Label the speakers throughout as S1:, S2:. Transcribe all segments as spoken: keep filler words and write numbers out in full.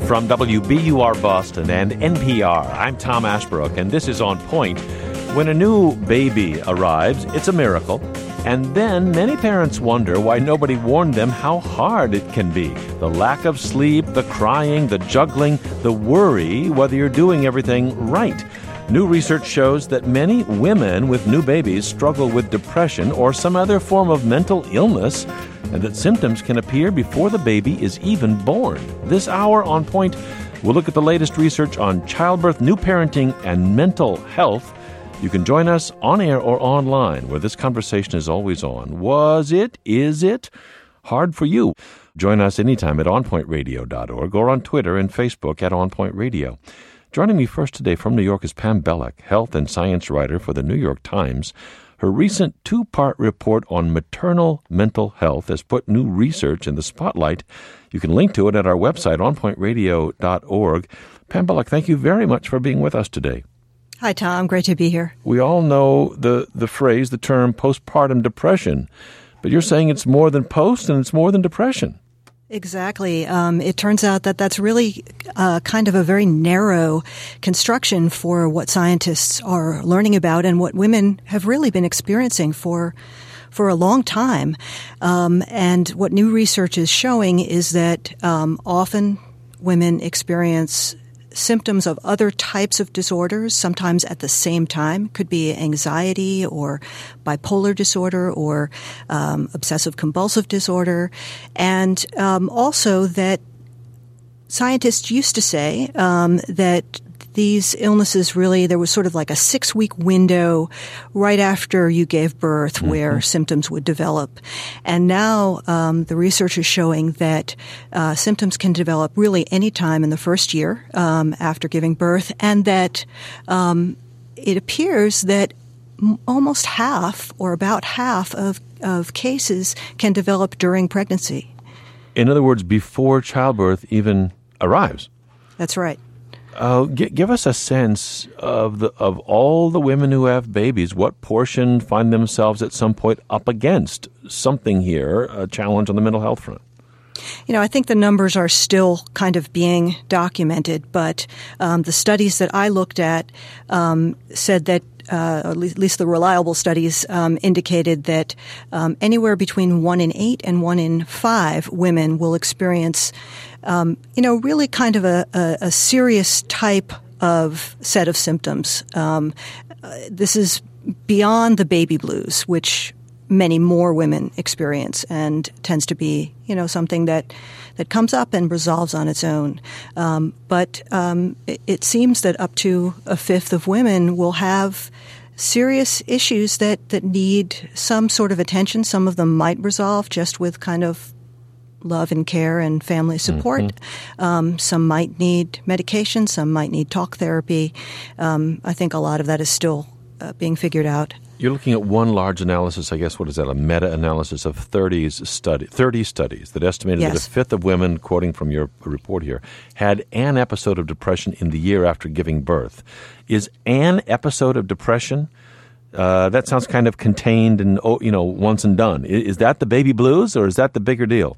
S1: From W B U R Boston and N P R, I'm Tom Ashbrook, and this is On Point. When a new baby arrives, it's a miracle. And then many parents wonder why nobody warned them how hard it can be. The lack of sleep, the crying, the juggling, the worry whether you're doing everything right. New research shows that many women with new babies struggle with depression or some other form of mental illness, and that symptoms can appear before the baby is even born. This hour on Point, we'll look at the latest research on childbirth, new parenting, and mental health. You can join us on air or online, where this conversation is always on. Was it? Is it? Hard for you? Join us anytime at on point radio dot org or on Twitter and Facebook at OnPoint Radio. Joining me first today from New York is Pam Belluck, health and science writer for the New York Times. Her recent two-part report on maternal mental health has put new research in the spotlight. You can link to it at our website, on point radio dot org. Pam Belluck, thank you very much for being with us today.
S2: Hi, Tom. Great to be here.
S1: We all know the, the phrase, the term postpartum depression, but you're saying it's more than post and it's more than depression.
S2: Exactly. Um, it turns out that that's really uh, kind of a very narrow construction for what scientists are learning about and what women have really been experiencing for for a long time. Um, and what new research is showing is that um, often women experience symptoms of other types of disorders, sometimes at the same time. Could be anxiety or bipolar disorder or um, obsessive-compulsive disorder. And um, also that scientists used to say um, that these illnesses really, there was sort of like a six-week window right after you gave birth mm-hmm. where symptoms would develop. And now um, the research is showing that uh, symptoms can develop really any time in the first year um, after giving birth, and that um, it appears that m- almost half or about half of, of cases can develop during pregnancy.
S1: In other words, before childbirth even arrives.
S2: That's right.
S1: Uh, g- give us a sense of the of all the women who have babies. What portion find themselves at some point up against something here, a challenge on the mental health front?
S2: You know, I think the numbers are still kind of being documented, but um, the studies that I looked at um, said that Uh, at least the reliable studies um, indicated that um, anywhere between one in eight and one in five women will experience, um, you know, really kind of a, a, a serious type of set of symptoms. Um, uh, this is beyond the baby blues, which many more women experience and tends to be, you know, something that that comes up and resolves on its own. Um, but um, it, it seems that up to a fifth of women will have serious issues that, that need some sort of attention. Some of them might resolve just with kind of love and care and family support. Mm-hmm. Um, some might need medication. Some might need talk therapy. Um, I think a lot of that is still uh, being figured out.
S1: You're looking at one large analysis, I guess, what is that, a meta-analysis of thirty study, thirty studies that estimated
S2: yes.
S1: that a fifth of women, quoting from your report here, had an episode of depression in the year after giving birth. Is an episode of depression, uh, that sounds kind of contained and, oh, you know, once and done. Is, is that the baby blues or is that the bigger deal?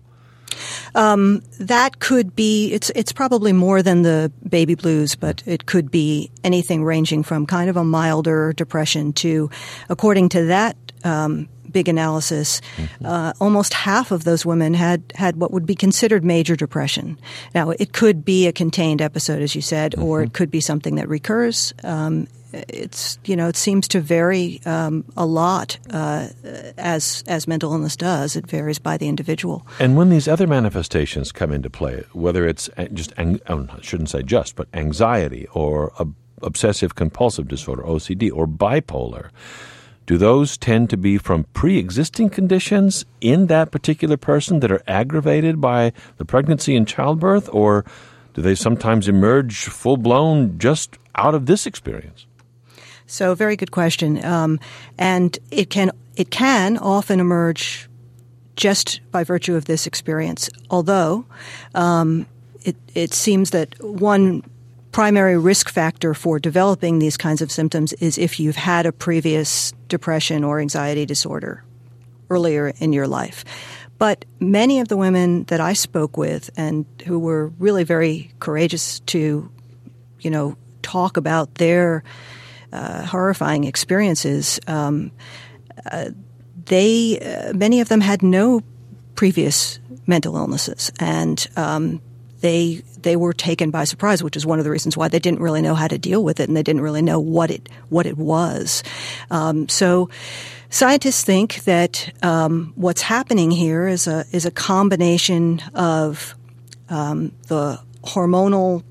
S2: Um, that could be, it's it's probably more than the baby blues, but it could be anything ranging from kind of a milder depression to, according to that um, big analysis, mm-hmm. uh, almost half of those women had, had what would be considered major depression. Now, it could be a contained episode, as you said, mm-hmm. or it could be something that recurs. Um, It's, you know, it seems to vary um, a lot uh, as as mental illness does. It varies by the individual.
S1: And when these other manifestations come into play, whether it's just, I shouldn't say just, but anxiety or obsessive-compulsive disorder, O C D, or bipolar, do those tend to be from pre-existing conditions in that particular person that are aggravated by the pregnancy and childbirth, or do they sometimes emerge full-blown just out of this experience?
S2: So, very good question. Um, and it can it can often emerge just by virtue of this experience, although um, it, it seems that one primary risk factor for developing these kinds of symptoms is if you've had a previous depression or anxiety disorder earlier in your life. But many of the women that I spoke with and who were really very courageous to, you know, talk about their uh, horrifying experiences, um, uh, they, uh, many of them had no previous mental illnesses, and um, they they were taken by surprise, which is one of the reasons why they didn't really know how to deal with it, and they didn't really know what it what it was. Um, so, scientists think that um, what's happening here is a is a combination of um, the hormonal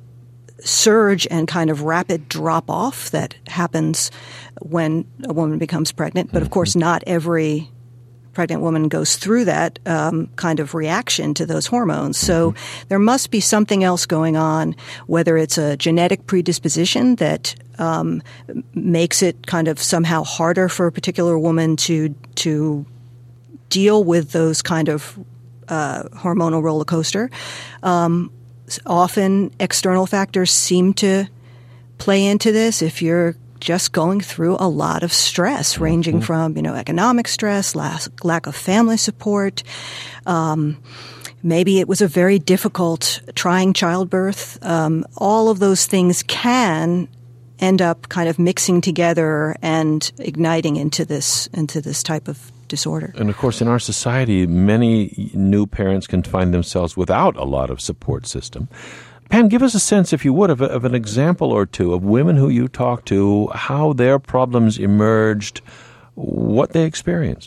S2: surge and kind of rapid drop off that happens when a woman becomes pregnant, but of course, not every pregnant woman goes through that um, kind of reaction to those hormones. So there must be something else going on, whether it's a genetic predisposition that um, makes it kind of somehow harder for a particular woman to to deal with those kind of uh, hormonal roller coaster. Um, often external factors seem to play into this. If you're just going through a lot of stress, ranging mm-hmm. from, you know, economic stress, lack, lack of family support. Um, maybe it was a very difficult, trying childbirth. Um, all of those things can end up kind of mixing together and igniting into this into this type of disorder.
S1: And of course, in our society, many new parents can find themselves without a lot of support system. Pam, give us a sense, if you would, of, a, of an example or two of women who you talked to, how their problems emerged, what they experienced.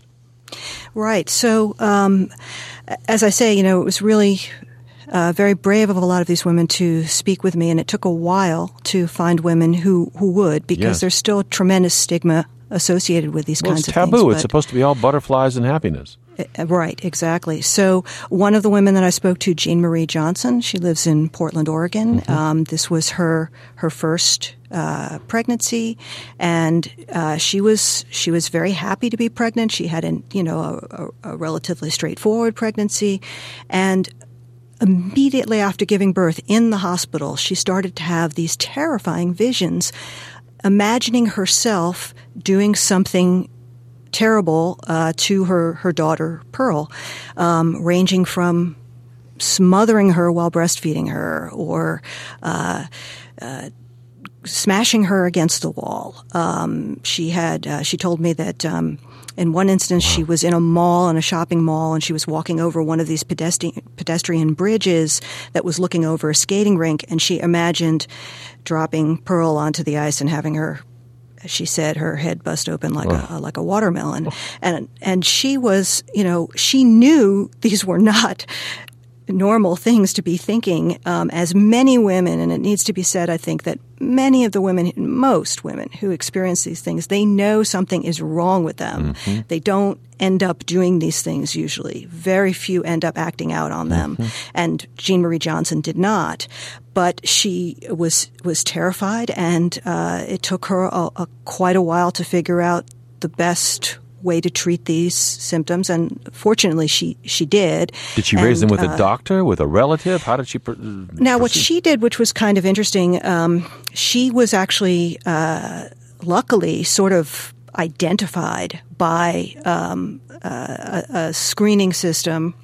S2: Right. So, um, as I say, you know, it was really uh, very brave of a lot of these women to speak with me, and it took a while to find women who, who would, because
S1: yes.
S2: there's still a tremendous stigma associated with these
S1: well,
S2: kinds
S1: of
S2: taboo.
S1: things. It's taboo.
S2: But
S1: It's supposed to be all butterflies and happiness.
S2: Right, exactly. So one of the women that I spoke to, Jean Marie Johnson, she lives in Portland, Oregon. Mm-hmm. Um, this was her her first uh, pregnancy, and uh, she was she was very happy to be pregnant. She had an you know a, a relatively straightforward pregnancy, and immediately after giving birth in the hospital, she started to have these terrifying visions, imagining herself doing something terrible uh, to her, her daughter, Pearl, um, ranging from smothering her while breastfeeding her or uh, uh, smashing her against the wall. Um, she had uh, she told me that um, in one instance she was in a mall, in a shopping mall, and she was walking over one of these pedestrian, pedestrian bridges that was looking over a skating rink, and she imagined dropping Pearl onto the ice and having her, she said, her head bust open like oh. a like a watermelon. Oh. And and she was, you know, she knew these were not normal things to be thinking, um, as many women, and it needs to be said, I think, that many of the women, most women who experience these things, they know something is wrong with them. Mm-hmm. They don't end up doing these things usually. Very few end up acting out on them. Mm-hmm. And Jean Marie Johnson did not. But she was was terrified, and uh, it took her a, a, quite a while to figure out the best way to treat these symptoms, and fortunately she she did.
S1: Did she
S2: and,
S1: raise them with
S2: uh,
S1: a doctor, with a relative? How did she pr-
S2: Now,
S1: proceed? What
S2: she did, which was kind of interesting, um, she was actually, uh, luckily, sort of identified by um, uh, a, a screening system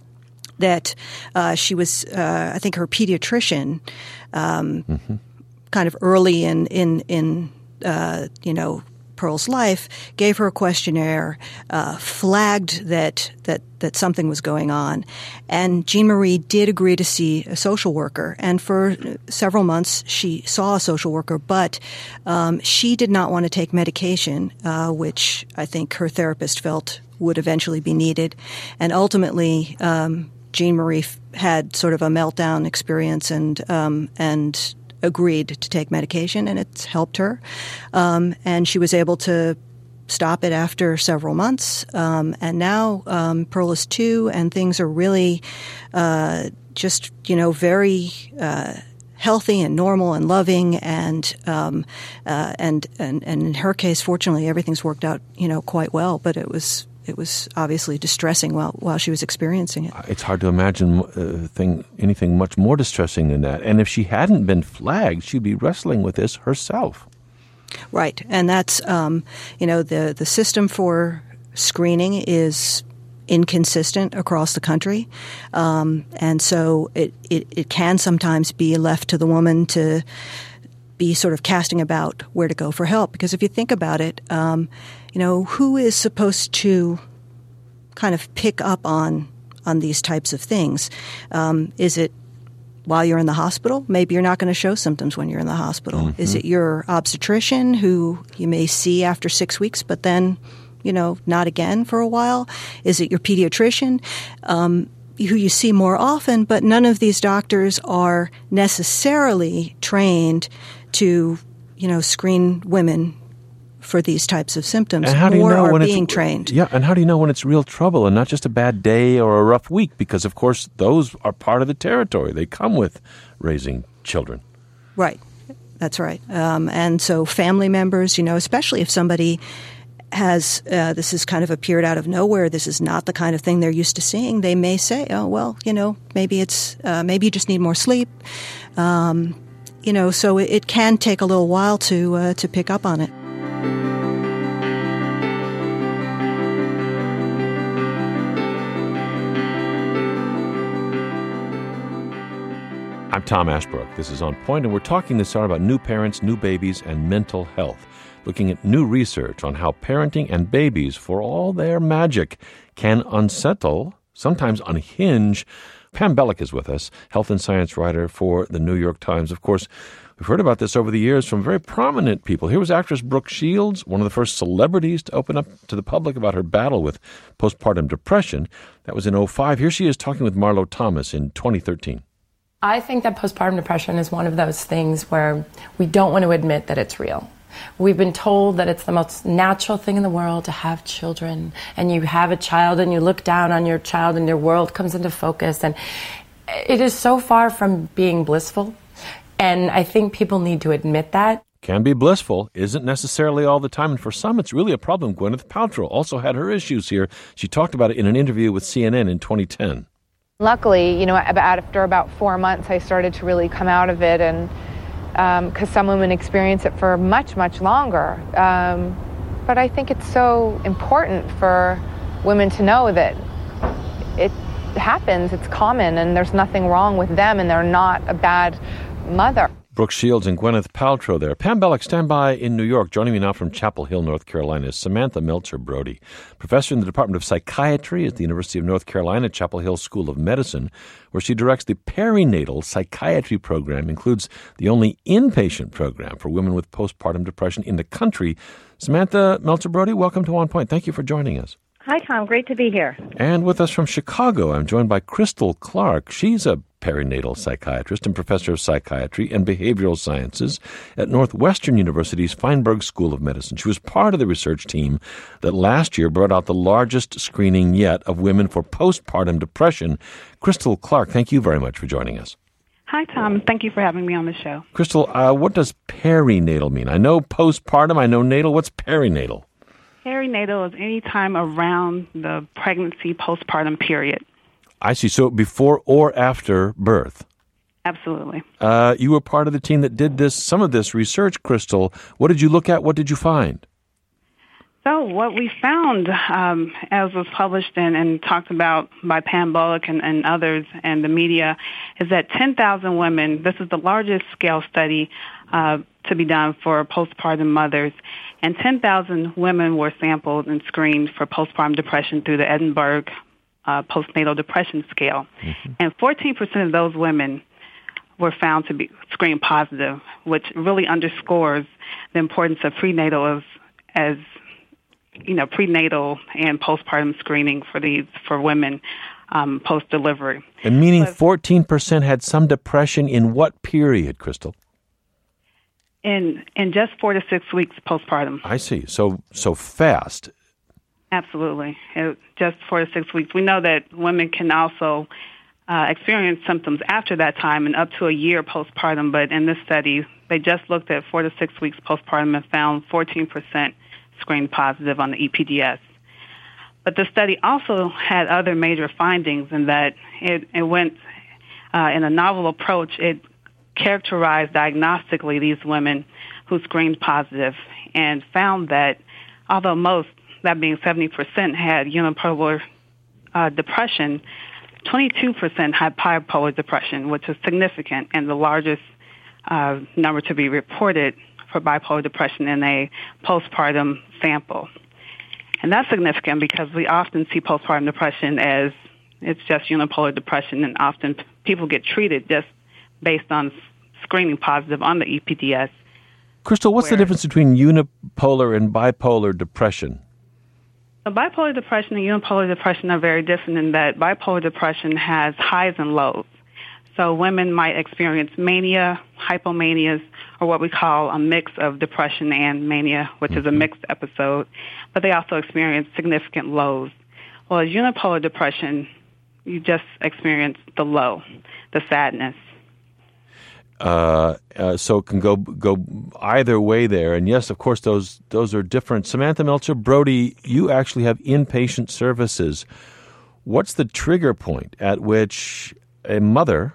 S2: that uh, she was, uh, I think her pediatrician, um, mm-hmm. kind of early in, in, in uh, you know, Pearl's life, gave her a questionnaire, uh, flagged that, that, that something was going on. And Jean Marie did agree to see a social worker. And for several months, she saw a social worker, but um, she did not want to take medication, uh, which I think her therapist felt would eventually be needed. And ultimately, um, Jean Marie f- had sort of a meltdown experience and um, and agreed to take medication, and it's helped her. Um, and she was able to stop it after several months. Um, and now um, Pearl is two, and things are really uh, just, you know, very uh, healthy and normal and loving. And, um, uh, and and and in her case, fortunately, everything's worked out, you know, quite well. But it was it was obviously distressing while while she was experiencing it.
S1: It's hard to imagine uh, thing, anything much more distressing than that. And if she hadn't been flagged, she'd be wrestling with this herself.
S2: Right. And that's, um, you know, the, the system for screening is inconsistent across the country. Um, and so it, it, it can sometimes be left to the woman to be sort of casting about where to go for help. Because if you think about it, um, you know, who is supposed to kind of pick up on on these types of things? Um, is it while you're in the hospital? Maybe you're not going to show symptoms when you're in the hospital. Mm-hmm. Is it your obstetrician who you may see after six weeks, but then, you know, not again for a while? Is it your pediatrician? Um, who you see more often, but none of these doctors are necessarily trained to, you know, screen women for these types of symptoms.
S1: And how do you
S2: More
S1: know
S2: are
S1: when
S2: being
S1: it's,
S2: trained.
S1: Yeah, and how do you know when it's real trouble and not just a bad day or a rough week? Because, of course, those are part of the territory. They come with raising children.
S2: Right. That's right. Um, and so family members, you know, especially if somebody has, uh, this has kind of appeared out of nowhere, this is not the kind of thing they're used to seeing, they may say, oh, well, you know, maybe it's, uh, maybe you just need more sleep. Um, you know, so it, it can take a little while to, uh, to pick up on it.
S1: I'm Tom Ashbrook. This is On Point, and we're talking this hour about new parents, new babies, and mental health, looking at new research on how parenting and babies, for all their magic, can unsettle, sometimes unhinge. Pam Bellick is with us, health and science writer for the New York Times. Of course, we've heard about this over the years from very prominent people. Here was actress Brooke Shields, one of the first celebrities to open up to the public about her battle with postpartum depression. That was in oh five. Here she is talking with Marlo Thomas in twenty thirteen.
S3: I think that postpartum depression is one of those things where we don't want to admit that it's real. We've been told that it's the most natural thing in the world to have children, and you have a child and you look down on your child and your world comes into focus, and it is so far from being blissful, and I think people need to admit that.
S1: Can be blissful, isn't necessarily all the time, and for some it's really a problem. Gwyneth Paltrow also had her issues here. She talked about it in an interview with C N N in twenty ten.
S4: Luckily, you know, after about four months, I started to really come out of it, and because um, some women experience it for much, much longer. Um, but I think it's so important for women to know that it happens, it's common, and there's nothing wrong with them, and they're not a bad mother.
S1: Brooke Shields and Gwyneth Paltrow there. Pam Bellick, stand by in New York. Joining me now from Chapel Hill, North Carolina, is Samantha Meltzer Brody, professor in the Department of Psychiatry at the University of North Carolina Chapel Hill School of Medicine, where she directs the perinatal psychiatry program, includes the only inpatient program for women with postpartum depression in the country. Samantha Meltzer Brody, welcome to On Point. Thank you for joining us.
S5: Hi, Tom. Great to be here.
S1: And with us from Chicago, I'm joined by Crystal Clark. She's a perinatal psychiatrist and professor of psychiatry and behavioral sciences at Northwestern University's Feinberg School of Medicine. She was part of the research team that last year brought out the largest screening yet of women for postpartum depression. Crystal Clark, thank you very much for joining us.
S5: Hi, Tom. Thank you for having me on the show.
S1: Crystal, uh, what does perinatal mean? I know postpartum, I know natal. What's perinatal?
S5: Perinatal is any time around the pregnancy postpartum period.
S1: I see. So before or after birth?
S5: Absolutely.
S1: Uh, you were part of the team that did this, some of this research, Crystal. What did you look at? What did you find?
S5: So what we found, um, as was published and, and talked about by Pam Bellick and, and others and the media, is that ten thousand women, this is the largest scale study uh, to be done for postpartum mothers, and ten thousand women were sampled and screened for postpartum depression through the Edinburgh uh, postnatal depression scale. Mm-hmm. And fourteen percent of those women were found to be screened positive, which really underscores the importance of prenatal as, as you know, prenatal and postpartum screening for these for women um, post-delivery.
S1: And meaning so, fourteen percent had some depression in what period, Crystal?
S5: In in just four to six weeks postpartum.
S1: I see. So so fast.
S5: Absolutely. It, just four to six weeks. We know that women can also uh, experience symptoms after that time and up to a year postpartum, but in this study, they just looked at four to six weeks postpartum and found fourteen percent screened positive on the E P D S. But the study also had other major findings in that it, it went uh, in a novel approach. It characterized diagnostically these women who screened positive and found that although most, that being seventy percent, had unipolar uh, depression, twenty-two percent had bipolar depression, which is significant and the largest uh, number to be reported for bipolar depression in a postpartum sample. And that's significant because we often see postpartum depression as it's just unipolar depression, and often people get treated just based on screening positive on the E P D S.
S1: Crystal, what's
S5: where,
S1: the difference between unipolar and bipolar depression?
S5: So bipolar depression and unipolar depression are very different in that bipolar depression has highs and lows. So women might experience mania, hypomanias, or what we call a mix of depression and mania, which mm-hmm. is a mixed episode, but they also experience significant lows. Well, as unipolar depression, you just experience the low, the sadness.
S1: Uh, uh, so it can go go either way there. And yes, of course, those those are different. Samantha Melcher Brody, you actually have inpatient services. What's the trigger point at which a mother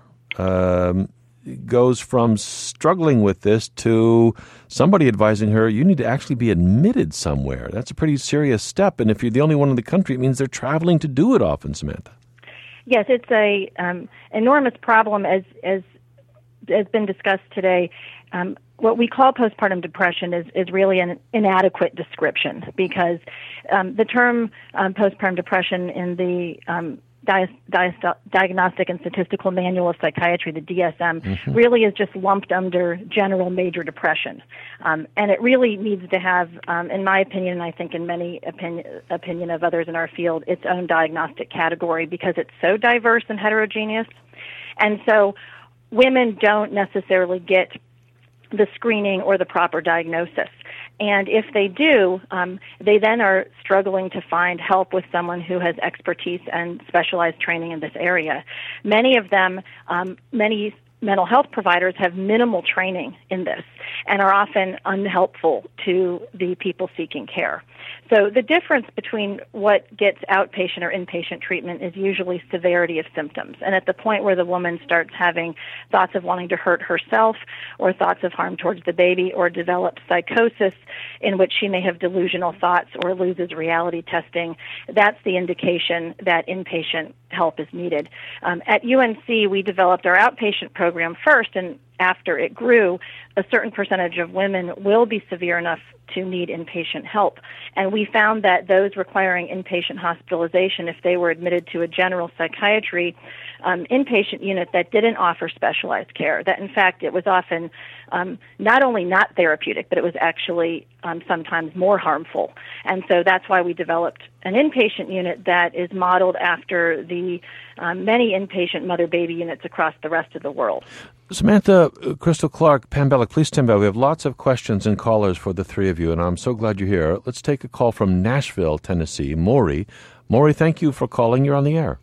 S1: um, goes from struggling with this to somebody advising her, you need to actually be admitted somewhere? That's a pretty serious step. And if you're the only one in the country, it means they're traveling to do it often, Samantha.
S6: Yes, it's a um, enormous problem, as as has been discussed today. Um, what we call postpartum depression is, is really an inadequate description, because um, the term um, postpartum depression in the um, Di- Di- Diagnostic and Statistical Manual of Psychiatry, the D S M, mm-hmm. really is just lumped under general major depression. Um, and it really needs to have, um, in my opinion, and I think in many opinion, opinion of others in our field, its own diagnostic category, because it's so diverse and heterogeneous. And so women don't necessarily get the screening or the proper diagnosis. And if they do, um, they then are struggling to find help with someone who has expertise and specialized training in this area. Many of them, um, many mental health providers have minimal training in this and are often unhelpful to the people seeking care. So the difference between what gets outpatient or inpatient treatment is usually severity of symptoms. And at the point where the woman starts having thoughts of wanting to hurt herself or thoughts of harm towards the baby or develops psychosis in which she may have delusional thoughts or loses reality testing, that's the indication that inpatient help is needed. Um, at U N C, we developed our outpatient program first, and after it grew, a certain percentage of women will be severe enough to need inpatient help. And we found that those requiring inpatient hospitalization, if they were admitted to a general psychiatry um, inpatient unit that didn't offer specialized care, that in fact it was often um, not only not therapeutic, but it was actually um, sometimes more harmful. And so that's why we developed an inpatient unit that is modeled after the um, many inpatient mother-baby units across the rest of the world.
S1: Samantha, uh, Crystal Clark, Pam Bellick, please stand by. We have lots of questions and callers for the three of you, and I'm so glad you're here. Let's take a call from Nashville, Tennessee. Maury. Maury, thank you for calling. You're on the air.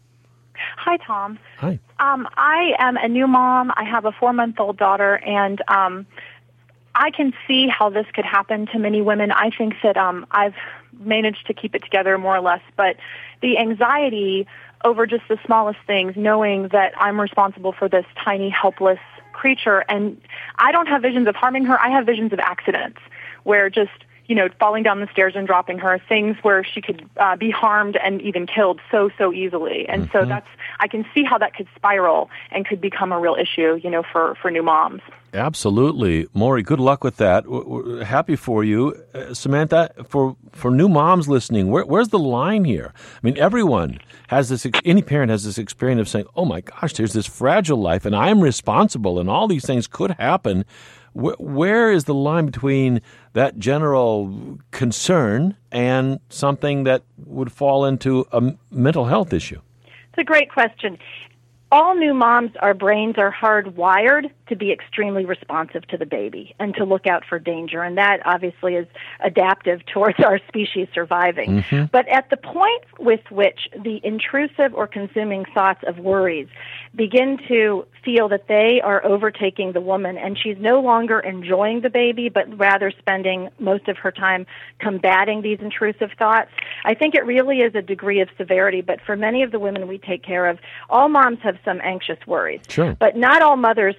S7: Hi, Tom.
S1: Hi.
S7: Um, I am a new mom. I have a four-month-old daughter, and um, I can see how this could happen to many women. I think that um, I've managed to keep it together more or less, but the anxiety over just the smallest things, knowing that I'm responsible for this tiny, helpless creature. And I don't have visions of harming her. I have visions of accidents where just, you know, falling down the stairs and dropping her, things where she could uh, be harmed and even killed so, so easily. And mm-hmm. so that's, I can see how that could spiral and could become a real issue, you know, for, for new moms.
S1: Absolutely. Maury, good luck with that. We're happy for you. Uh, Samantha, for, for new moms listening, where, where's the line here? I mean, everyone has this, any parent has this experience of saying, oh my gosh, there's this fragile life and I'm responsible and all these things could happen. Where, where is the line between that general concern and something that would fall into a mental health issue?
S6: It's a great question. All new moms, our brains are hardwired to be extremely responsive to the baby and to look out for danger, and that obviously is adaptive towards our species surviving. Mm-hmm. But at the point with which the intrusive or consuming thoughts of worries begin to feel that they are overtaking the woman and she's no longer enjoying the baby, but rather spending most of her time combating these intrusive thoughts, I think it really is a degree of severity. But for many of the women we take care of, all moms have some anxious worries.
S1: Sure.
S6: But not all mothers sit and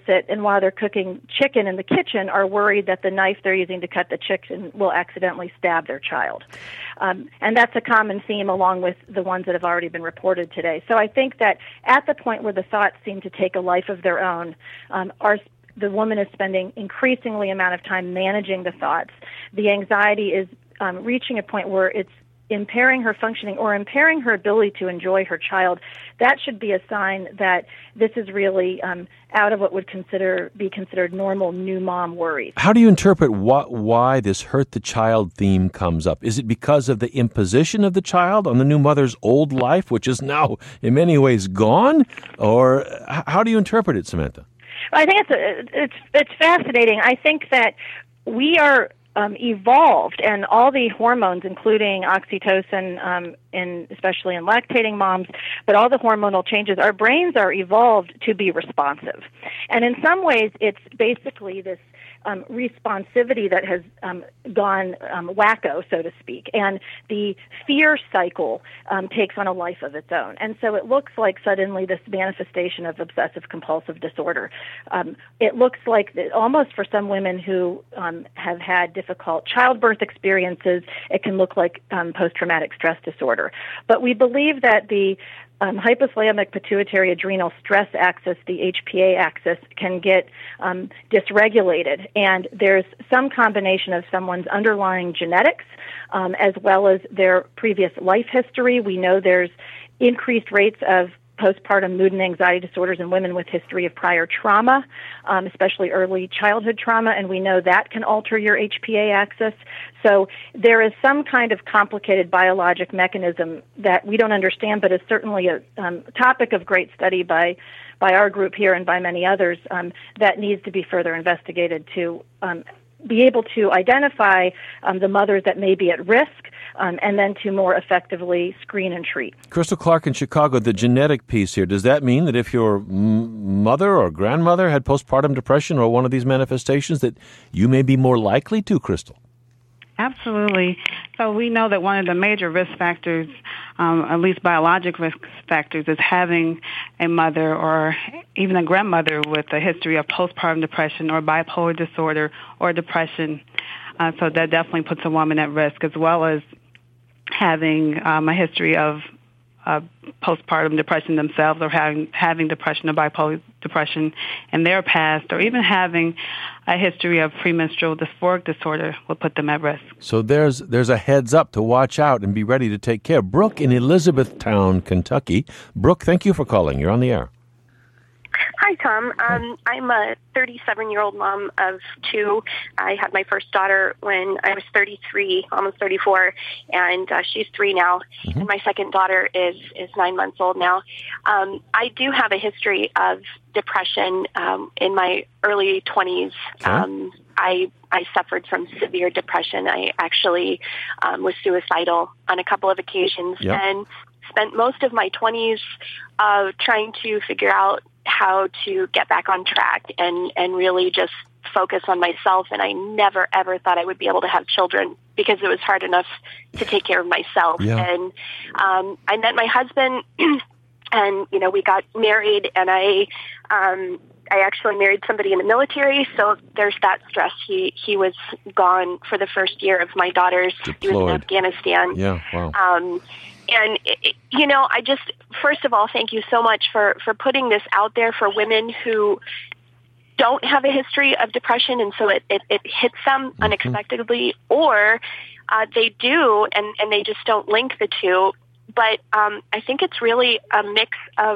S6: women, while they're cooking chicken in the kitchen, are worried that the knife they're using to cut the chicken will accidentally stab their child. Um, and that's a common theme along with the ones that have already been reported today. So I think that at the point where the thoughts seem to take a life of their own, um, our the woman is spending increasingly amount of time managing the thoughts. The anxiety is um, reaching a point where it's impairing her functioning or impairing her ability to enjoy her child. That should be a sign that this is really um, out of what would consider be considered normal new mom worries.
S1: How do you interpret what, why this hurt the child theme comes up? Is it because of the imposition of the child on the new mother's old life, which is now in many ways gone? Or how do you interpret it, Samantha?
S6: I think it's a, it's it's fascinating. I think that we are um, evolved, and all the hormones, including oxytocin, um, in especially in lactating moms, but all the hormonal changes, our brains are evolved to be responsive, and in some ways, it's basically this um, responsivity that has um, gone um, wacko, so to speak, and the fear cycle um, takes on a life of its own, and so it looks like suddenly this manifestation of obsessive-compulsive disorder. Um, it looks like that almost for some women who um, have had difficult childbirth experiences, it can look like um, post-traumatic stress disorder. But we believe that the Um, hypothalamic pituitary adrenal stress axis, the H P A axis, can get um, dysregulated, and there's some combination of someone's underlying genetics um, as well as their previous life history. We know there's increased rates of postpartum mood and anxiety disorders in women with history of prior trauma, um, especially early childhood trauma, and we know that can alter your H P A axis. So there is some kind of complicated biologic mechanism that we don't understand, but is certainly a um, topic of great study by by our group here and by many others um, that needs to be further investigated to um, be able to identify um, the mothers that may be at risk, um, and then to more effectively screen and treat.
S1: Crystal Clark in Chicago, the genetic piece here, does that mean that if your m- mother or grandmother had postpartum depression or one of these manifestations that you may be more likely to, Crystal?
S5: Absolutely. So we know that one of the major risk factors, um, at least biologic risk factors, is having a mother or even a grandmother with a history of postpartum depression or bipolar disorder or depression. Uh, so that definitely puts a woman at risk, as well as having um, a history of uh, postpartum depression themselves, or having having depression or bipolar depression in their past, or even having a history of premenstrual dysphoric disorder will put them at risk.
S1: So there's there's a heads up to watch out and be ready to take care. Brooke in Elizabethtown, Kentucky. Brooke, thank you for calling. You're on the air.
S8: Hi, Tom. Um, I'm a thirty-seven-year-old mom of two. I had my first daughter when I was thirty-three, almost thirty-four, and uh, she's three now. Mm-hmm. And my second daughter is, is nine months old now. Um, I do have a history of depression um, in my early twenties. Okay. Um, I I suffered from severe depression. I actually um, was suicidal on a couple of occasions, yep. and spent most of my twenties uh, trying to figure out how to get back on track and, and really just focus on myself. And I never, ever thought I would be able to have children because it was hard enough to take care of myself. Yeah. And um, I met my husband and, you know, we got married, and I um, I actually married somebody in the military, so there's that stress. He he was gone for the first year of my daughter's. Deployed. He was in Afghanistan.
S1: Yeah, wow.
S8: Um, And, you know, I just, first of all, thank you so much for, for putting this out there for women who don't have a history of depression, and so it, it, it hits them mm-hmm. unexpectedly, or uh, they do, and, and they just don't link the two. But um, I think it's really a mix of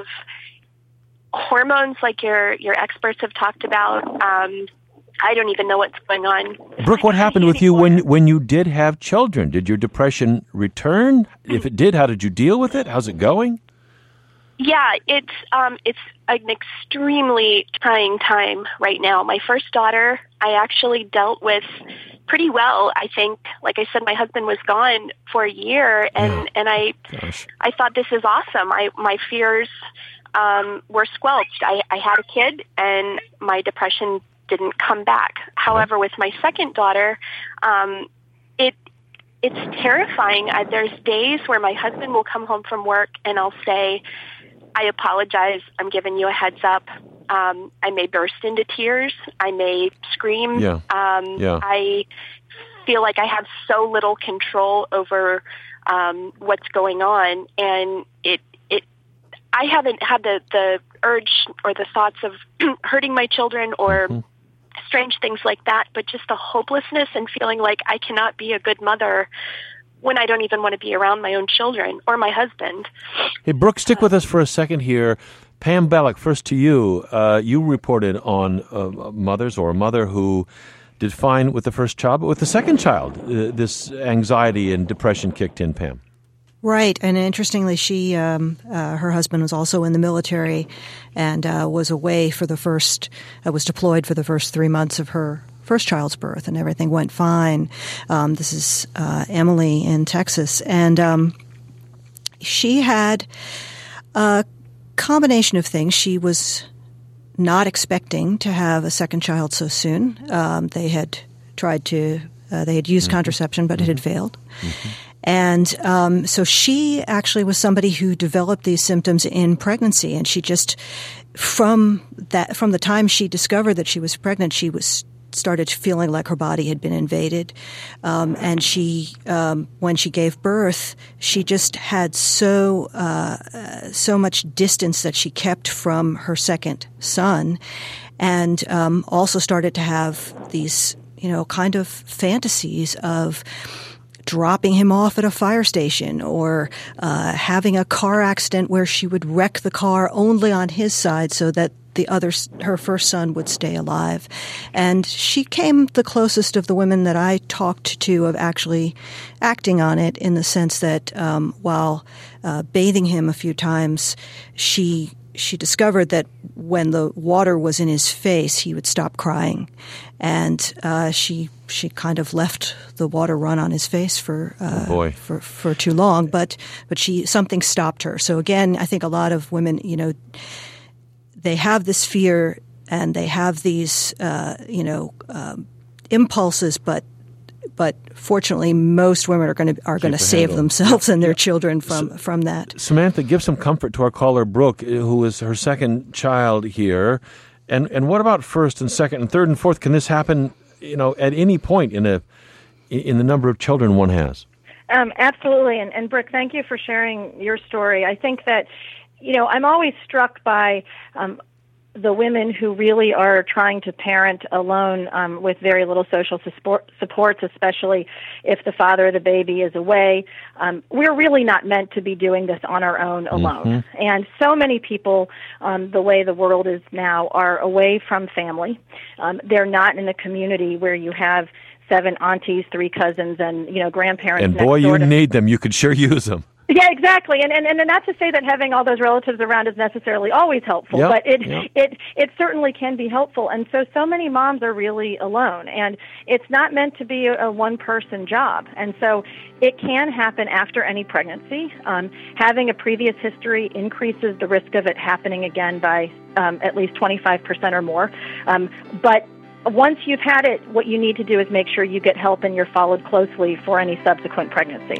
S8: hormones, like your, your experts have talked about. Um, I don't even know what's going on.
S1: Brooke, what happened with you when when you did have children? Did your depression return? If it did, how did you deal with it? How's it going?
S8: Yeah, it's um, it's an extremely trying time right now. My first daughter, I actually dealt with pretty well. I think, like I said, my husband was gone for a year, and yeah. and I Gosh. I thought, this is awesome. I my fears um, were squelched. I, I had a kid, and my depression didn't come back. However, with my second daughter, um, it it's terrifying. Uh, there's days where my husband will come home from work and I'll say, I apologize, I'm giving you a heads up. Um, I may burst into tears. I may scream.
S1: Yeah.
S8: Um,
S1: yeah.
S8: I feel like I have so little control over um, what's going on, and it it I haven't had the, the urge or the thoughts of hurting my children or mm-hmm. strange things like that, but just the hopelessness and feeling like I cannot be a good mother when I don't even want to be around my own children or my husband.
S1: Hey, Brooke, stick with us for a second here. Pam Bellick, first to you. Uh, you reported on uh, mothers or a mother who did fine with the first child, but with the second child, uh, this anxiety and depression kicked in, Pam.
S2: Right, and interestingly, she, um, uh, her husband was also in the military and uh, was away for the first, uh, was deployed for the first three months of her first child's birth, and everything went fine. Um, this is uh, Emily in Texas, and um, she had a combination of things. She was not expecting to have a second child so soon. Um, they had tried to, uh, they had used mm-hmm. contraception, but mm-hmm. it had failed. Mm-hmm. And um, so she actually was somebody who developed these symptoms in pregnancy, and she just, from that, from the time she discovered that she was pregnant, she was started feeling like her body had been invaded. Um, and she, um, when she gave birth, she just had so, uh, uh, so much distance that she kept from her second son, and, um, also started to have these, you know, kind of fantasies of dropping him off at a fire station or, uh, having a car accident where she would wreck the car only on his side so that the other, her first son would stay alive. And she came the closest of the women that I talked to of actually acting on it, in the sense that um, while uh, bathing him a few times, she she discovered that when the water was in his face, he would stop crying. And uh, she she kind of left the water run on his face for uh,
S1: oh boy.
S2: for for too long. But but she something stopped her. So again, I think a lot of women, you know, they have this fear and they have these, uh, you know, um, impulses, but but fortunately, most women are going to are going to save handle. themselves and their children from so, from that.
S1: Samantha, give some comfort to our caller Brooke, who is her second child here, and and what about first and second and third and fourth? Can this happen, you know, at any point in a in the number of children one has?
S6: Um, absolutely, and, and Brooke, thank you for sharing your story. I think that, you know, I'm always struck by um, the women who really are trying to parent alone um, with very little social support, supports, especially if the father of the baby is away. Um, we're really not meant to be doing this on our own alone. Mm-hmm. And so many people, um, the way the world is now, are away from family. Um, they're not in a community where you have seven aunties, three cousins, and, you know, grandparents.
S1: And boy, you need them. You could sure use them.
S6: Yeah, exactly, and, and and not to say that having all those relatives around is necessarily always helpful, yep, but it yep. it it certainly can be helpful. And so, so many moms are really alone, and it's not meant to be a, a one-person job. And so, it can happen after any pregnancy. Um, having a previous history increases the risk of it happening again by um, at least twenty-five percent or more. Um, but once you've had it, what you need to do is make sure you get help and you're followed closely for any subsequent pregnancy.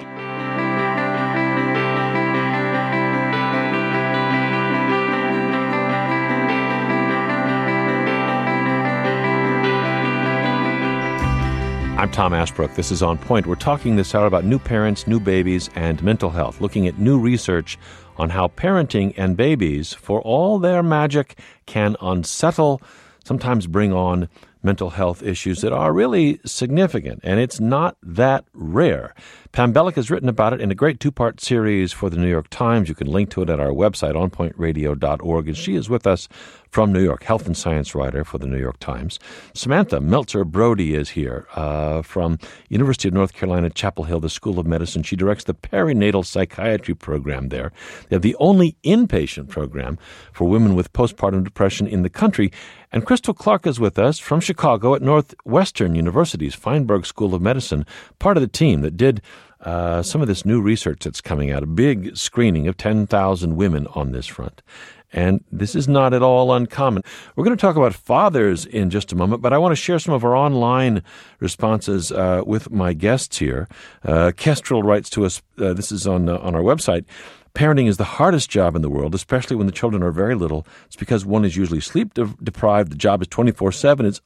S1: I'm Tom Ashbrook. This is On Point. We're talking this hour about new parents, new babies, and mental health, looking at new research on how parenting and babies, for all their magic, can unsettle, sometimes bring on mental health issues that are really significant, and it's not that rare. Pam Bellick has written about it in a great two-part series for the New York Times. You can link to it at our website, on point radio dot org, and she is with us from New York, health and science writer for the New York Times. Samantha Meltzer-Brody is here uh, from University of North Carolina, Chapel Hill, the School of Medicine. She directs the perinatal psychiatry program there. They have the only inpatient program for women with postpartum depression in the country. And Crystal Clark is with us from Chicago at Northwestern University's Feinberg School of Medicine, part of the team that did uh, some of this new research that's coming out, a big screening of ten thousand women on this front. And this is not at all uncommon. We're going to talk about fathers in just a moment, but I want to share some of our online responses uh, with my guests here. Uh, Kestrel writes to us, uh, this is on uh, on our website, parenting is the hardest job in the world, especially when the children are very little. It's because one is usually sleep de- deprived. The job is twenty-four seven. It's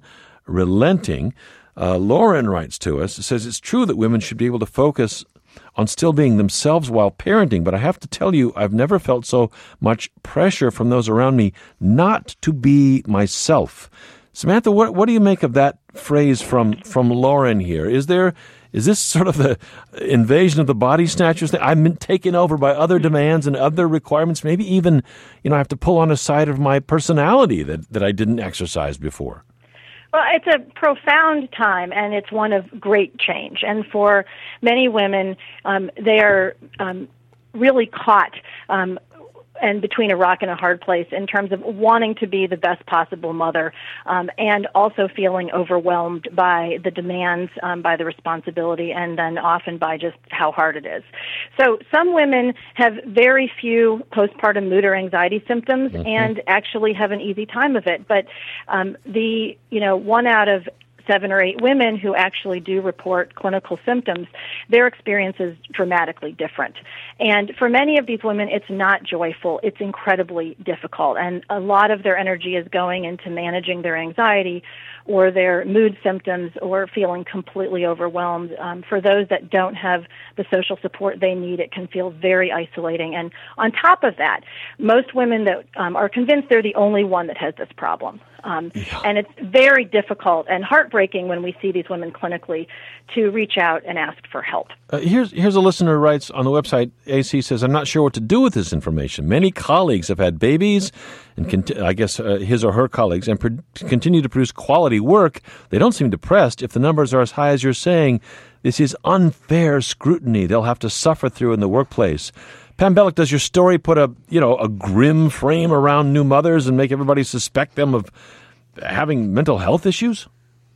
S1: unrelenting. Uh, Lauren writes to us, says it's true that women should be able to focus on still being themselves while parenting, but I have to tell you, I've never felt so much pressure from those around me not to be myself. Samantha, what what do you make of that phrase from, from Lauren here? Is there is this sort of the invasion of the body snatchers thing? I've been taken over by other demands and other requirements. Maybe even, you know, I have to pull on a side of my personality that, that I didn't exercise before.
S6: Well, it's a profound time, and it's one of great change. And for many women, um, they are um, really caught um, and between a rock and a hard place in terms of wanting to be the best possible mother um, and also feeling overwhelmed by the demands, um, by the responsibility, and then often by just how hard it is. So some women have very few postpartum mood or anxiety symptoms mm-hmm. and actually have an easy time of it. But um, the, you know, one out of seven or eight women who actually do report clinical symptoms, their experience is dramatically different. And for many of these women, it's not joyful. It's incredibly difficult. And a lot of their energy is going into managing their anxiety or their mood symptoms or feeling completely overwhelmed. Um, for those that don't have the social support they need, it can feel very isolating. And on top of that, most women that um, are convinced they're the only one that has this problem. Um, yeah. And it's very difficult and heartbreaking when we see these women clinically to reach out and ask for help.
S1: Uh, here's here's a listener who writes on the website, A C says, I'm not sure what to do with this information. Many colleagues have had babies, and cont- I guess uh, his or her colleagues, and pro- continue to produce quality work. They don't seem depressed. If the numbers are as high as you're saying, this is unfair scrutiny they'll have to suffer through in the workplace. Pam Bellick, does your story put a, you know, a grim frame around new mothers and make everybody suspect them of having mental health issues?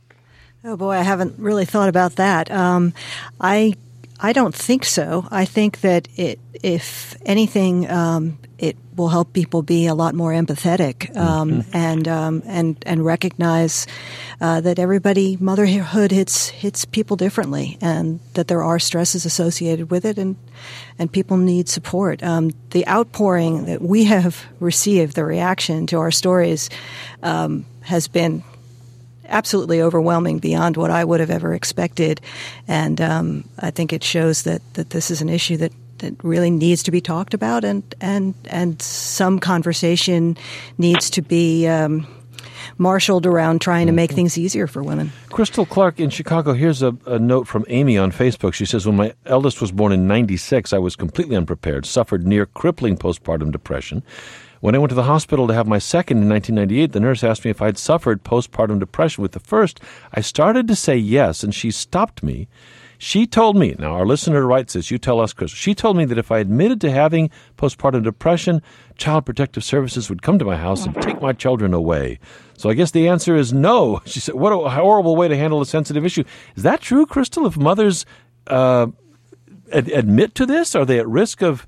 S2: Oh boy, I haven't really thought about that. Um, I I don't think so. I think that it, if anything, um, it will help people be a lot more empathetic um, mm-hmm. and um, and and recognize uh, that everybody motherhood hits hits people differently, and that there are stresses associated with it, and and people need support. Um, the outpouring that we have received, the reaction to our stories, um, has been absolutely overwhelming beyond what I would have ever expected. And um, I think it shows that, that this is an issue that, that really needs to be talked about, and, and, and some conversation needs to be um, marshaled around trying to make things easier for women.
S1: Crystal Clark in Chicago, here's a, a note from Amy on Facebook. She says, when my eldest was born in ninety-six, I was completely unprepared, suffered near crippling postpartum depression. When I went to the hospital to have my second in nineteen ninety-eight, the nurse asked me if I'd suffered postpartum depression with the first. I started to say yes, and she stopped me. She told me, now our listener writes this, you tell us, Chris, she told me that if I admitted to having postpartum depression, Child Protective Services would come to my house and take my children away. So I guess the answer is no. She said, what a horrible way to handle a sensitive issue. Is that true, Crystal? If mothers uh, ad- admit to this, are they at risk of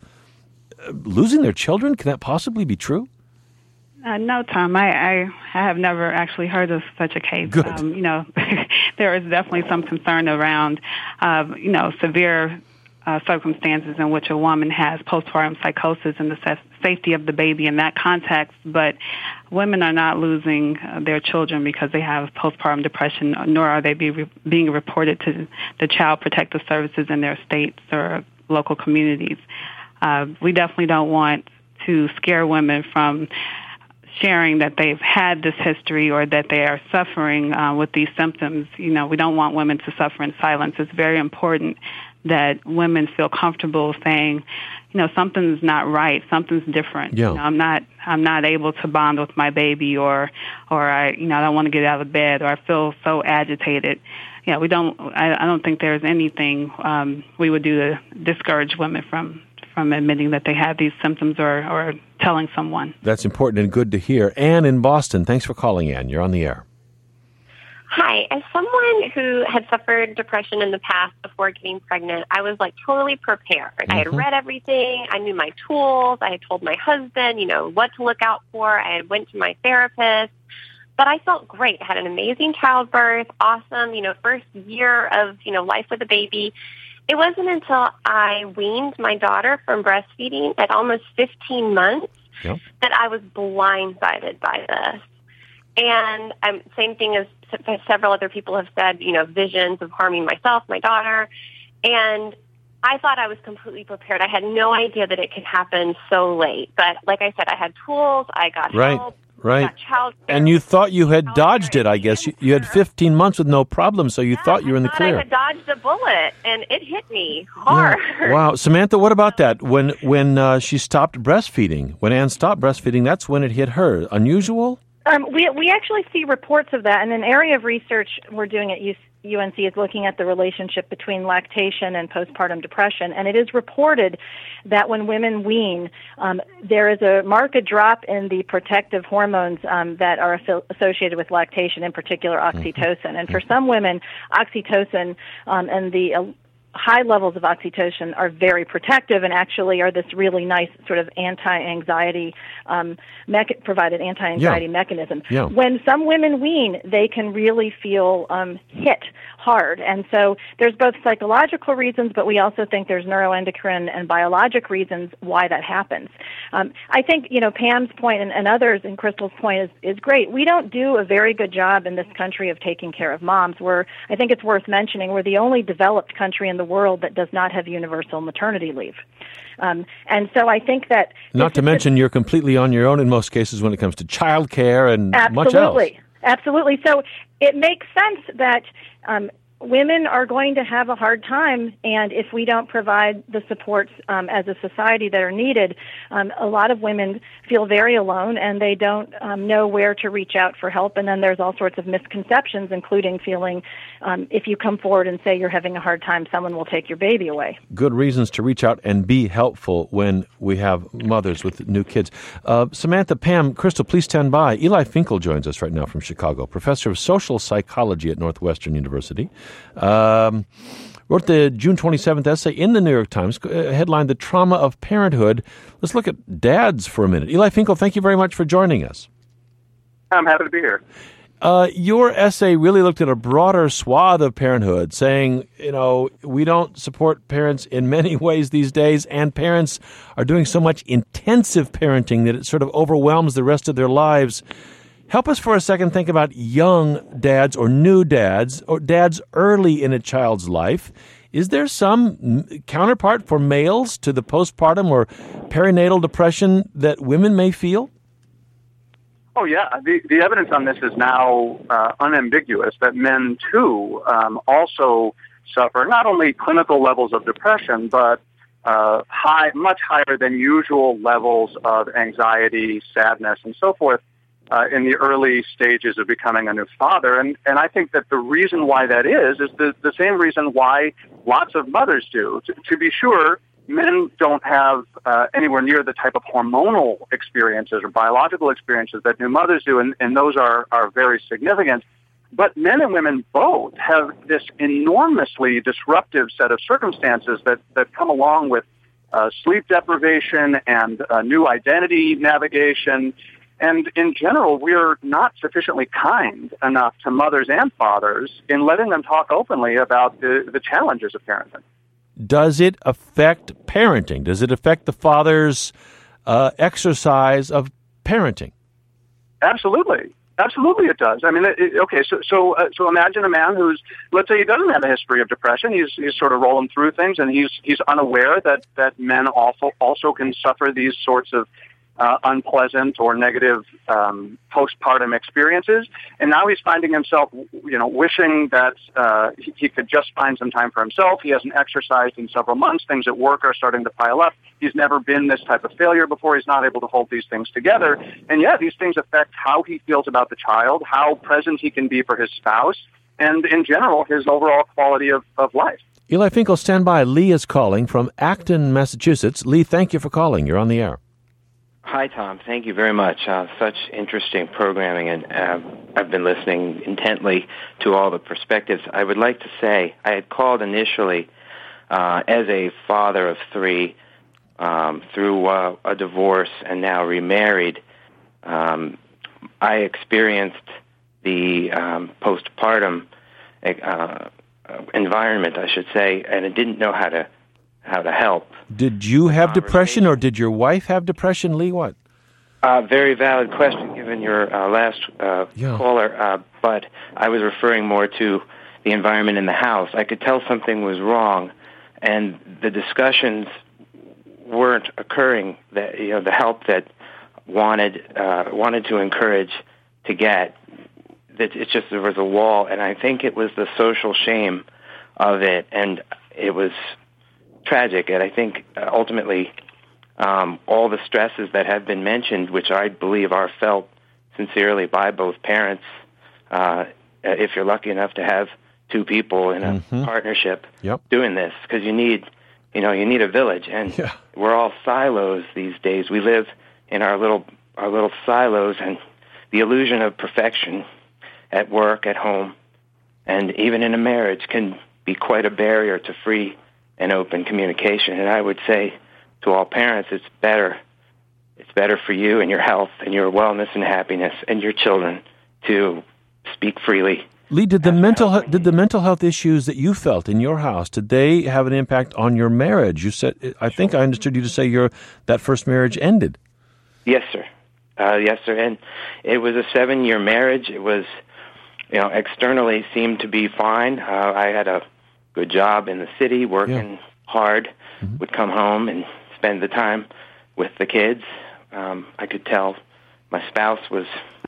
S1: losing their children? Can that possibly be true?
S5: Uh, no, Tom. I, I have never actually heard of such a case.
S1: Good.
S5: Um, you know, there is definitely some concern around, uh, you know, severe uh, circumstances in which a woman has postpartum psychosis and the sa- safety of the baby in that context. But women are not losing uh, their children because they have postpartum depression, nor are they be re- being reported to the Child Protective Services in their states or local communities. Uh, we definitely don't want to scare women from sharing that they've had this history or that they are suffering uh, with these symptoms. You know, we don't want women to suffer in silence. It's very important that women feel comfortable saying, you know, something's not right, something's different.
S1: Yeah.
S5: You know, I'm not, I'm not able to bond with my baby, or, or I, you know, I don't want to get out of bed, or I feel so agitated. Yeah, we don't. I, I don't think there's anything um, we would do to discourage women from. from admitting that they have these symptoms or, or telling someone.
S1: That's important and good to hear. Anne in Boston, thanks for calling, Anne. You're on the air.
S9: Hi. As someone who had suffered depression in the past before getting pregnant, I was like totally prepared. Mm-hmm. I had read everything. I knew my tools. I had told my husband, you know, what to look out for. I had went to my therapist. But I felt great. I had an amazing childbirth, awesome, you know, first year of, you know, life with a baby. it wasn't until I weaned my daughter from breastfeeding at almost fifteen months yep. that I was blindsided by this. And um, same thing as several other people have said, you know, visions of harming myself, my daughter. And I thought I was completely prepared. I had no idea that it could happen so late. But like I said, I had tools. I got
S1: right,
S9: help.
S1: Right,
S9: got child care.
S1: And you thought you had dodged it, I guess. You, you had fifteen months with no problem, so you
S9: yeah,
S1: thought you were in the
S9: I
S1: clear.
S9: I had dodged a bullet, and it hit me hard.
S1: Yeah. Wow. Samantha, what about that? When when uh, she stopped breastfeeding, when Anne stopped breastfeeding, that's when it hit her. Unusual?
S6: Um, we we actually see reports of that, and an area of research we're doing at U N C is looking at the relationship between lactation and postpartum depression, and it is reported that when women wean, um, there is a marked drop in the protective hormones um, that are affi- associated with lactation, in particular oxytocin. And for some women, oxytocin um, and the uh, high levels of oxytocin are very protective and actually are this really nice sort of anti-anxiety, um, mech- provide an anti-anxiety
S1: yeah.
S6: mechanism.
S1: Yeah.
S6: When some women wean, they can really feel um, hit hard. And so there's both psychological reasons, but we also think there's neuroendocrine and biologic reasons why that happens. Um, I think, you know, Pam's point and, and others, and Crystal's point is, is great. We don't do a very good job in this country of taking care of moms. We're, I think it's worth mentioning, we're the only developed country in the world that does not have universal maternity leave. Um, and so I think that...
S1: Not to mention you're completely on your own in most cases when it comes to child care and
S6: absolutely,
S1: much else.
S6: Absolutely. So it makes sense that um, women are going to have a hard time, and if we don't provide the supports um, as a society that are needed, um, a lot of women feel very alone, and they don't um, know where to reach out for help. And then there's all sorts of misconceptions, including feeling um, if you come forward and say you're having a hard time, someone will take your baby away.
S1: Good reasons to reach out and be helpful when we have mothers with new kids. Uh, Samantha, Pam, Crystal, please stand by. Eli Finkel joins us right now from Chicago, professor of social psychology at Northwestern University. Um, wrote the June twenty-seventh essay in the New York Times, uh, headlined The Trauma of Parenthood. Let's look at dads for a minute. Eli Finkel, thank you very much for joining us.
S10: I'm happy to be here.
S1: Uh, your essay really looked at a broader swath of parenthood, saying, you know, we don't support parents in many ways these days, and parents are doing so much intensive parenting that it sort of overwhelms the rest of their lives. Help us for a second think about young dads or new dads or dads early in a child's life. Is there some counterpart for males to the postpartum or perinatal depression that women may feel?
S10: Oh, yeah. The, the evidence on this is now uh, unambiguous that men, too, um, also suffer not only clinical levels of depression, but uh, high, much higher than usual levels of anxiety, sadness, and so forth. Uh, in the early stages of becoming a new father. And, and I think that the reason why that is, is the, the same reason why lots of mothers do. To, to be sure, men don't have uh, anywhere near the type of hormonal experiences or biological experiences that new mothers do, and, and those are, are very significant. But men and women both have this enormously disruptive set of circumstances that, that come along with uh, sleep deprivation and uh, new identity navigation. And in general, we're not sufficiently kind enough to mothers and fathers in letting them talk openly about the, the challenges of parenting.
S1: Does it affect parenting? Does it affect the father's uh, exercise of parenting?
S10: Absolutely. Absolutely it does. I mean, it, it, okay, so so uh, so imagine a man who's, let's say he doesn't have a history of depression. He's he's sort of rolling through things, and he's he's unaware that, that men also, also can suffer these sorts of Uh, unpleasant or negative um, postpartum experiences, and now he's finding himself, you know, wishing that uh, he, he could just find some time for himself. He hasn't exercised in several months. Things at work are starting to pile up. He's never been this type of failure before. He's not able to hold these things together, and yeah, these things affect how he feels about the child, how present he can be for his spouse, and in general, his overall quality of, of life.
S1: Eli Finkel, stand by. Lee is calling from Acton, Massachusetts. Lee, thank you for calling. You're on the air.
S11: Hi, Tom. Thank you very much. Uh, such interesting programming, and uh, I've been listening intently to all the perspectives. I would like to say I had called initially uh, as a father of three um, through uh, a divorce and now remarried. Um, I experienced the um, postpartum uh, environment, I should say, and it didn't know how to how to help.
S1: Did you have depression, or did your wife have depression, Lee? What?
S11: Uh, very valid question, given your uh, last uh,
S1: yeah.
S11: caller. Uh, but I was referring more to the environment in the house. I could tell something was wrong, and the discussions weren't occurring. That you know, the help that wanted uh, wanted to encourage to get. That it's just there was a wall, and I think it was the social shame of it, and it was tragic. And I think uh, ultimately, um, all the stresses that have been mentioned, which I believe are felt sincerely by both parents, uh, if you're lucky enough to have two people in a
S1: mm-hmm.
S11: partnership
S1: yep.
S11: doing this, because you need, you know, you need a village, and
S1: yeah.
S11: we're all silos these days. We live in our little our little silos, and the illusion of perfection at work, at home, and even in a marriage can be quite a barrier to free and open communication. And I would say to all parents, it's better, it's better for you and your health and your wellness and happiness and your children to speak freely.
S1: Lee, did the mental he- did the mental health issues that you felt in your house, did they have an impact on your marriage? You said, I think I understood you to say your that first marriage ended.
S11: Yes, sir. Uh, yes, sir. And it was a seven-year marriage. It was, you know, externally seemed to be fine. Uh, I had a good job in the city, working yeah. hard, mm-hmm. would come home and spend the time with the kids. Um, I could tell my spouse was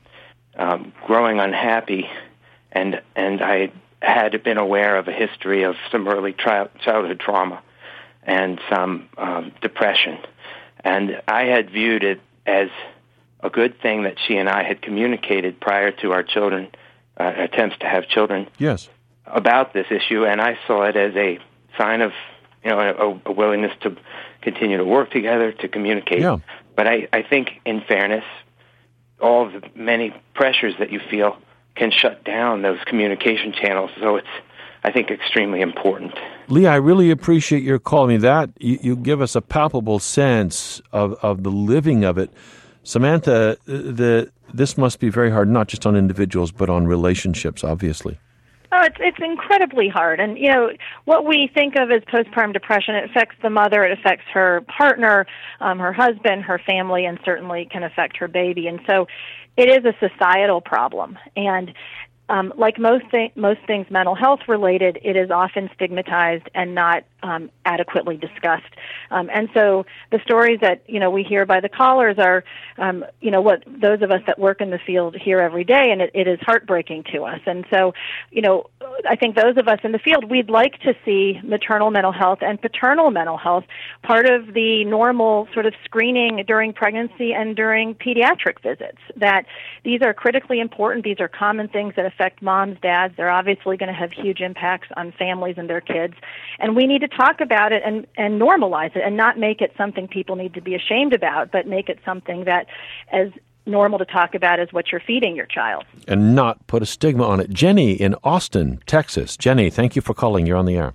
S11: um, growing unhappy, and and I had been aware of a history of some early tri- childhood trauma and some um, depression. And I had viewed it as a good thing that she and I had communicated prior to our children, uh, attempts to have children,
S1: yes.
S11: about this issue, and I saw it as a sign of, you know, a, a willingness to continue to work together, to communicate.
S1: Yeah.
S11: But I, I think, in fairness, all of the many pressures that you feel can shut down those communication channels. So it's, I think, extremely important.
S1: Lee, I really appreciate your call. I mean, that you, you give us a palpable sense of, of the living of it. Samantha, the this must be very hard, not just on individuals, but on relationships, obviously.
S6: Oh, it's it's incredibly hard. And, you know, what we think of as postpartum depression, it affects the mother, it affects her partner, um, her husband, her family, and certainly can affect her baby. And so it is a societal problem. And um, like most th- most things mental health related, it is often stigmatized and not um, adequately discussed. Um, and so the stories that, you know, we hear by the callers are, um, you know, what those of us that work in the field hear every day, and it, it is heartbreaking to us. And so, you know, I think those of us in the field, we'd like to see maternal mental health and paternal mental health part of the normal sort of screening during pregnancy and during pediatric visits, that these are critically important. These are common things that affect moms, dads. They're obviously going to have huge impacts on families and their kids. And we need to talk about it and, and normalize it and not make it something people need to be ashamed about, but make it something that as normal to talk about as what you're feeding your child.
S1: And not put a stigma on it. Jenny in Austin, Texas. Jenny, thank you for calling. You're on the air.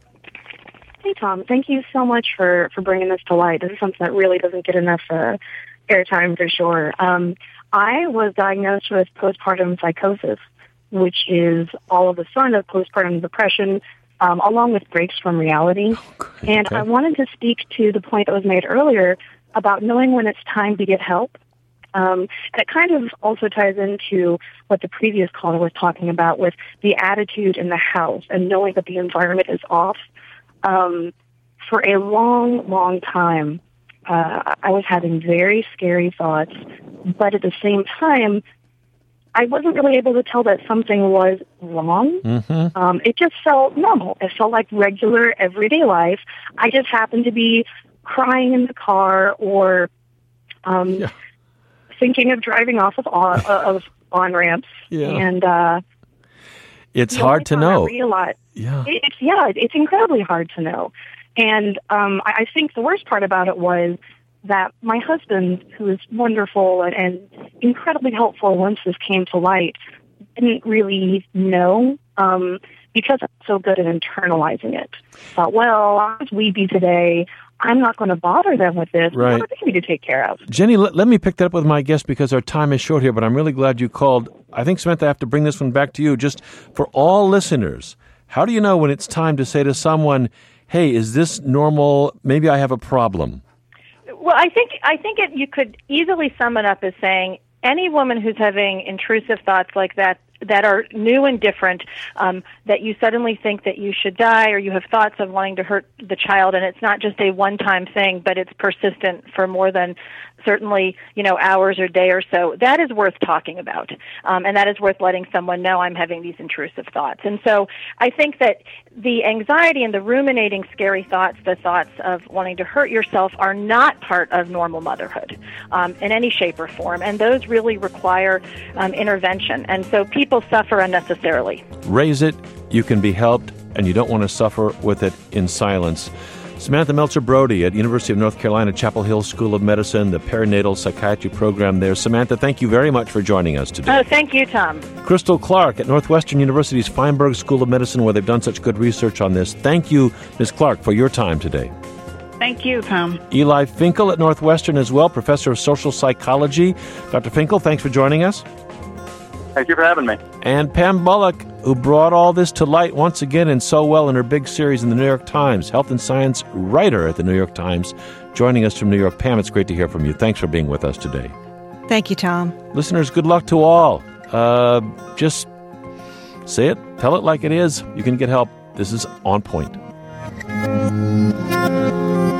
S12: Hey, Tom. Thank you so much for, for bringing this to light. This is something that really doesn't get enough uh, airtime for sure. Um, I was diagnosed with postpartum psychosis, which is all of the son of postpartum depression, um, along with breaks from reality. Oh, and okay. I wanted to speak to the point that was made earlier about knowing when it's time to get help. Um, and it kind of also ties into what the previous caller was talking about with the attitude in the house and knowing that the environment is off. Um, for a long, long time, uh, I was having very scary thoughts, but at the same time, I wasn't really able to tell that something was wrong.
S1: Mm-hmm.
S12: Um, it just felt normal. It felt like regular, everyday life. I just happened to be crying in the car or um, yeah. thinking of driving off of on, of on-ramps.
S1: Yeah.
S12: And uh,
S1: it's hard to know.
S12: I realized,
S1: yeah.
S12: It, it's, yeah, it's incredibly hard to know. And um, I, I think the worst part about it was that my husband, who is wonderful and, and incredibly helpful once this came to light, didn't really know um, because I'm so good at internalizing it. Thought, well, as we be today, I'm not going to bother them with this.
S1: Right.
S12: What are they to take care of?
S1: Jenny, let, let me pick that up with my guest because our time is short here, but I'm really glad you called. I think, Samantha, I have to bring this one back to you. Just for all listeners, How do you know when it's time to say to someone, hey, is this normal? Maybe I have a problem.
S6: Well, I think I think it, you could easily sum it up as saying any woman who's having intrusive thoughts like that, that are new and different, um, that you suddenly think that you should die, or you have thoughts of wanting to hurt the child, and it's not just a one-time thing, but it's persistent for more than certainly, you know, hours or day or so, that is worth talking about. Um, and that is worth letting someone know I'm having these intrusive thoughts. And so I think that the anxiety and the ruminating scary thoughts, the thoughts of wanting to hurt yourself, are not part of normal motherhood um, in any shape or form. And those really require um, intervention. And so people suffer unnecessarily.
S1: Raise it, you can be helped, and you don't want to suffer with it in silence. Samantha Meltzer-Brody at University of North Carolina, Chapel Hill School of Medicine, the perinatal psychiatry program there. Samantha, thank you very much for joining us today.
S6: Oh, thank you, Tom.
S1: Crystal Clark at Northwestern University's Feinberg School of Medicine, where they've done such good research on this. Thank you, Miz Clark, for your time today.
S5: Thank you, Tom.
S1: Eli Finkel at Northwestern as well, professor of social psychology. Doctor Finkel, thanks for joining us.
S10: Thank you for having me.
S1: And Pam Bullock, who brought all this to light once again and so well in her big series in the New York Times, health and science writer at the New York Times, joining us from New York. Pam, it's great to hear from you. Thanks for being with us today.
S2: Thank you, Tom.
S1: Listeners, good luck to all. Uh, just say it, tell it like it is. You can get help. This is On Point.